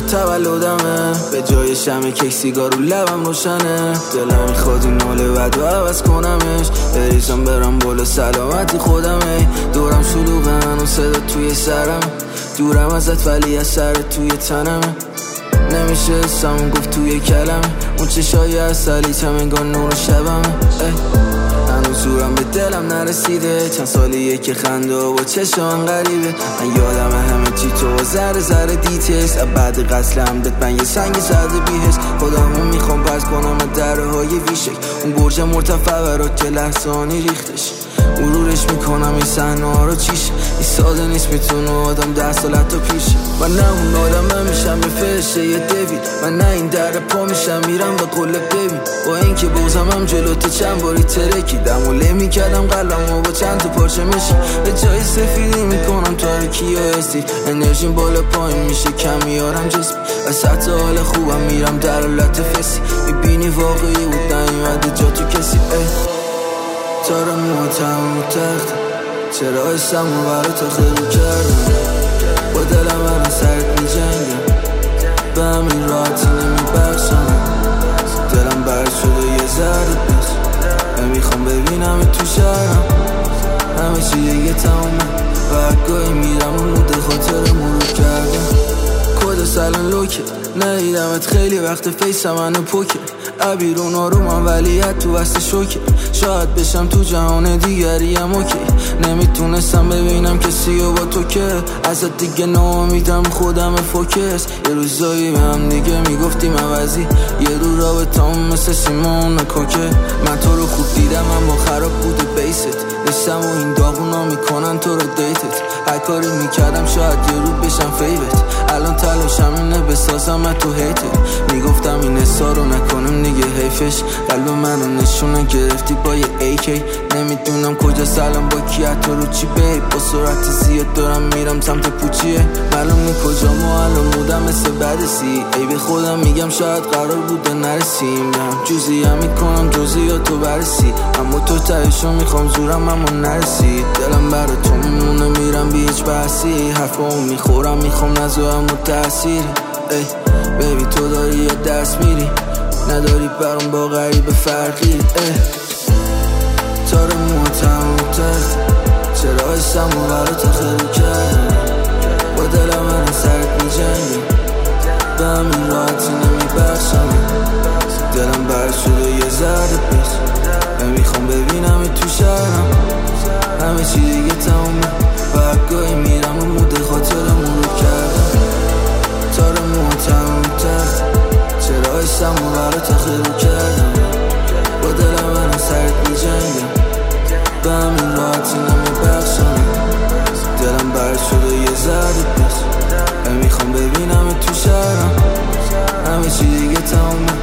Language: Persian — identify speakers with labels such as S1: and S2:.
S1: تولدمه، به جای شمع کیک سیگار رو لبم روشنه. دلم میخواد این حال بد و عوض کنمش، بریزم برم بالا سلامتی خودمه. دورم شلوغه هنو صدا توی سرم، دورم ازت ولی از سر توی تنمه. نمیشه اسمم گفت توی کلمه، اون چشای اصلیتم انگار نور شبمه. هنوز زورم به دلم نرسیده، چند سالیه که خنده و چشم غریبه. من یادم همه چی تو ذره ذره دیتست، بعد قتل عمدت من یه سنگ زده بیهست. خودمون میخوام پس کنم دره های ویشک، اون برج مرتفع برات که لحظانی ریختش. مرورش میکنم این صحنه ها رو چیش، این ساده نیست میتونه آدم 10 سال حتی پیش. من نه اون آدم میشم به فرشه یه دوید، من نه این در پا میشم میرم به قله ببین. با اینکه بازم هم جلوت چند باری ترکیدم و له میکردم قلبم و با چند تا پارچه میشه. به جای سفیدی میکنم تاریکی و استیل، انرژیم بالا پایین میشه کم میارم جسم. و سطح حال خوبم میرم در حالت فسی، میبینی واقعی بود نیومده جا تو کسی. تاره موتم و تخت، چرا اسمو برات خیلی کردم. با دلم من سرت میجنگم، به همین راحتی نمیبخشم. دلم برد شده یه ذره بس، نمیخوام ببینم تو شهرم. همه چی دیگه تمومه و هرگاهی میرم و موده خاطر مرور کردم. کد سلام لوکه، ندیدمت خیلی وقت فیسم منو پوکه. عبیرون آرومم ولیت تو وست شوکه، شاید بشم تو جهان دیگریم اوکی. نمیتونستم ببینم کسی و با تو که ازت دیگه ناامیدم خودم فوکس. یه روزایی به هم دیگه میگفتیم عوضی، یه رو رابطه‌ام مثل سیمون کوکه. من تو رو خوب دیدم اما خراب بوده بیست، نیستم و این داغونا میکنن تو رو دیتت. هر کاری میکردم شاید یه رو بشم فیوت، الان تلاشم اینه بسازم تو هیتت. میگفتم این حسا رو نکنم دیگه حیفش، قلب منو نشونه گرفتی با یه AK. نمیدونم کجا سلام با کی تو رو چی بی، با سرعت زیاد دارم میرم سمت پوچیه. معلومه کجا ما الان بودم مثل بدسی، ای به خودم میگم شاید قرار بوده نرسیم. جزئی هم میکنم جزئیاتو برسی، اما تو تهشو میخوام زورم اما نرسی. دلم برا تو میمونه میرم بی هیچ بحثی، حرفامو میخورم میخوام نذارم و تأثیری. ای بیبی تو داری یه دست میری، نداری برام با غریب فرقی. تاره موتم و تخت، چرا اسمو برات خیلی کردم. با دلم من سرت میجنگم، به همین راحتی نمیبخشم. دلم برد شده یه ذره بس، نمیخوام ببینم تو شهرم. همه چی دیگه تمومه و هرگاهی میرم و موده خاطر مرور کردم. تاره موتم و تخت، چرا اسمو برات خیلی کردم. با دلم من سرت میجنگم، به همین راحتی نمیبخشم. دلم برد شده یه ذره بس، نمیخوام ببینم تو شهرم. همه چی دیگه تمومه